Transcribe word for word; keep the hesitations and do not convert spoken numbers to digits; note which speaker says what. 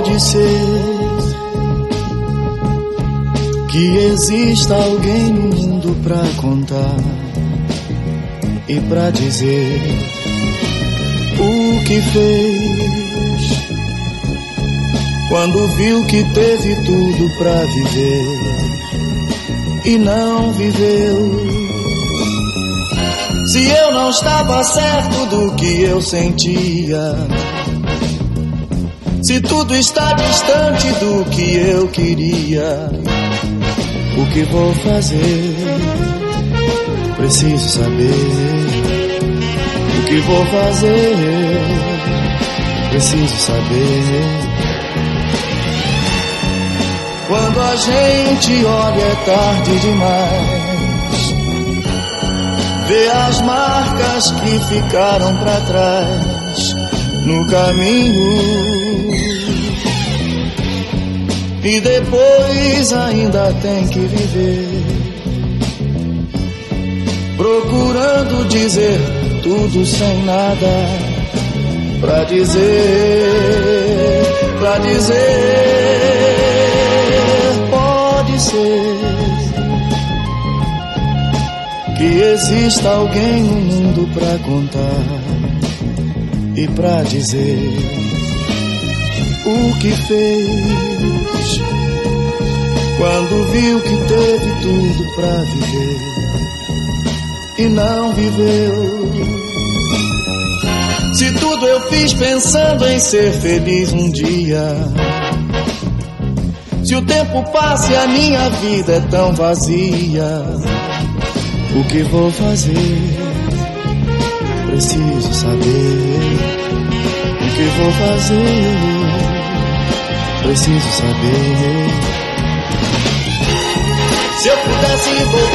Speaker 1: Pode ser que exista alguém no mundo pra contar e pra dizer o que fez quando viu que teve tudo pra viver e não viveu. Se eu não estava certo do que eu sentia, se tudo está distante do que eu queria, o que vou fazer? Preciso saber. O que vou fazer? Preciso saber. Quando a gente olha é tarde demais, vê as marcas que ficaram pra trás no caminho, e depois ainda tem que viver procurando dizer tudo sem nada pra dizer, pra dizer. Pode ser que exista alguém no mundo pra contar e pra dizer o que fez quando viu que teve tudo pra viver e não viveu. Se tudo eu fiz pensando em ser feliz um dia, se o tempo passa e a minha vida é tão vazia, o que vou fazer? Preciso saber. O que vou fazer? Preciso saber. Se eu pudesse voltar